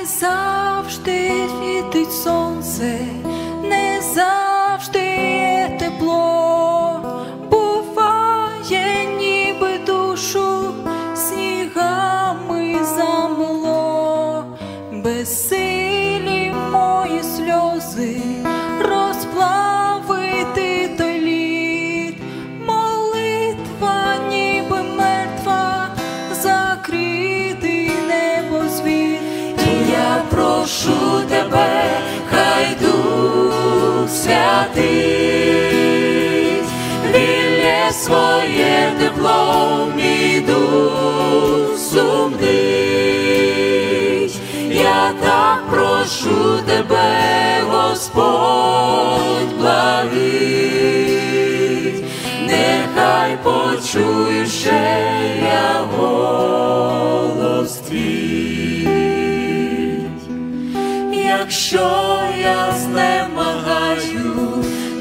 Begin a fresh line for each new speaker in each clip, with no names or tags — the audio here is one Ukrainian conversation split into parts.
завжди світить сонце, не завжди є тепло, буває, ніби душу снігами замело. Безсилі мої сльози розплавити той лід, молитва ніби мертва, закрити небосвіт. І я прошу тебе, хай Дух Святий вільє своє тепло, мій дух сумний. Я так прошу тебе, Господь благий, нехай почую ще я голос твій. Якщо я знемагаю,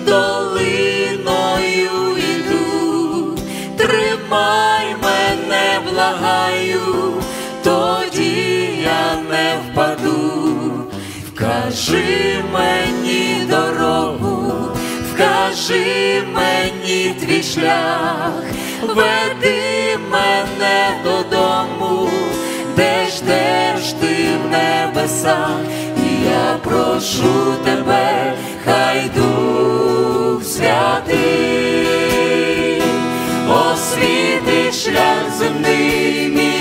долиною йду, тримай мене, благаю, тоді я не впаду. Вкажи мені дорогу, вкажи мені твій шлях, веди мене додому, де ждеш ти в небесах. І я прошу тебе, хай Дух Святий освітить шлях земний мій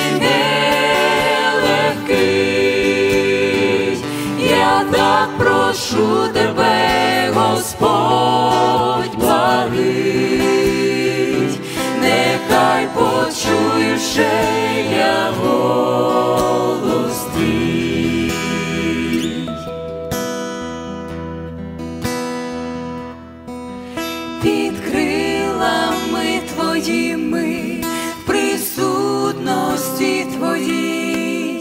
нелегкий. Я так прошу тебе, Господь благий, нехай почую ще я голос твій. Під крилами твоїми, в присутності твоїй,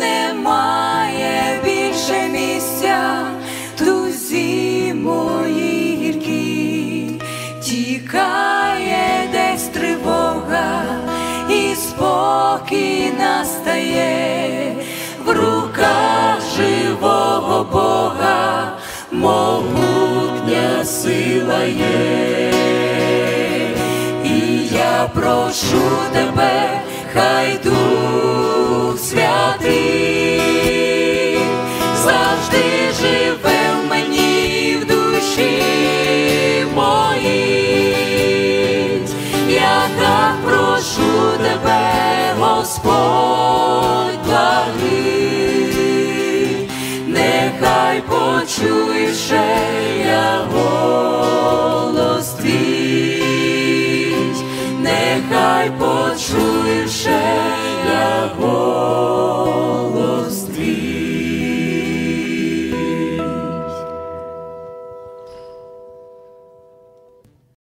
немає більше місця тузі моїй гіркій. Тікає десь тривога, і спокій настає в руках живого Бога, могутня сила є. І я прошу тебе, хай Дух Святий завжди живе в мені, в душі моїй. Я так прошу тебе, Господь благий, нехай почуєш